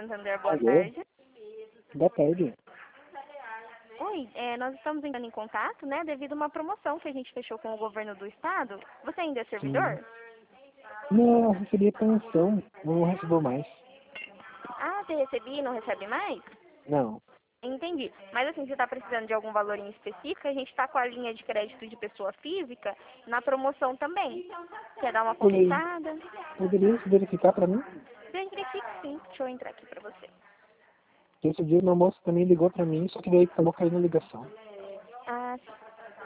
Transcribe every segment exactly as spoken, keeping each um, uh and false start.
Santander, boa Alô? tarde. Boa tarde. Oi, é, nós estamos entrando em contato, né, devido a uma promoção que a gente fechou com o governo do estado. Você ainda é Sim. servidor? Não, eu recebi pensão. Não recebo mais. Ah, você recebia e não recebe mais? Não. Entendi. Mas assim, você está precisando de algum valor em específico? A gente está com a linha de crédito de pessoa física na promoção também. Quer dar uma Poderia, consultada? poderia verificar para mim? Verifique sim. Deixa eu entrar aqui para você. Que esse dia uma moça também ligou para mim, só que daí acabou caindo a ligação. Ah, sim.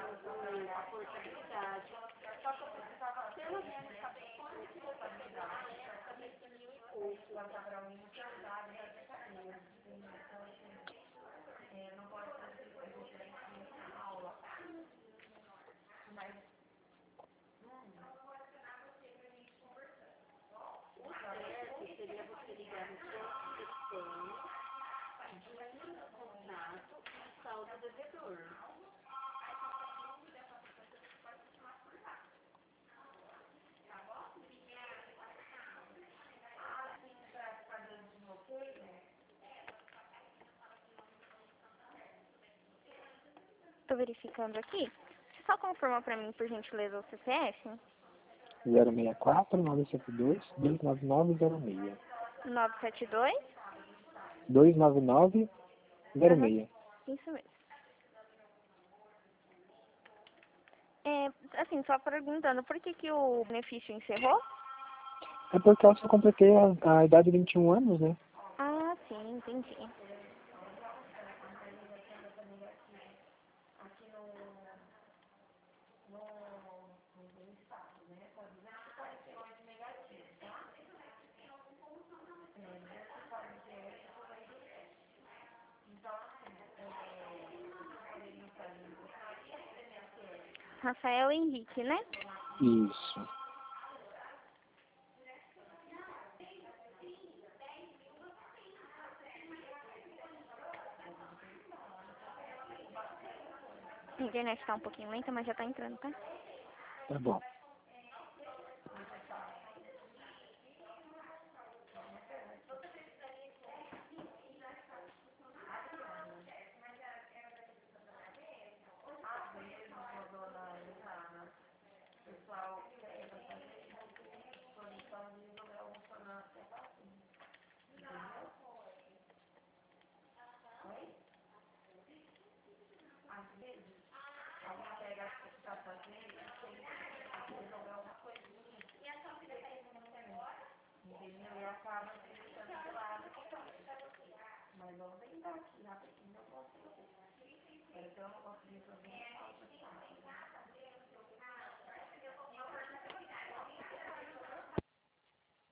Estou verificando aqui. Você só confirma para mim, por gentileza, o C C F? zero seis quatro, nove sete dois, dois nove nove zero seis. nove sete dois? dois nove nove zero Aham, seis. isso mesmo. É, assim, só perguntando, por que que o benefício encerrou? É porque eu só completei a, a idade de vinte e um anos, né? Ah, sim, entendi. Rafael Henrique, né? Isso. A internet tá um pouquinho lenta, mas já tá entrando, tá? Tá bom.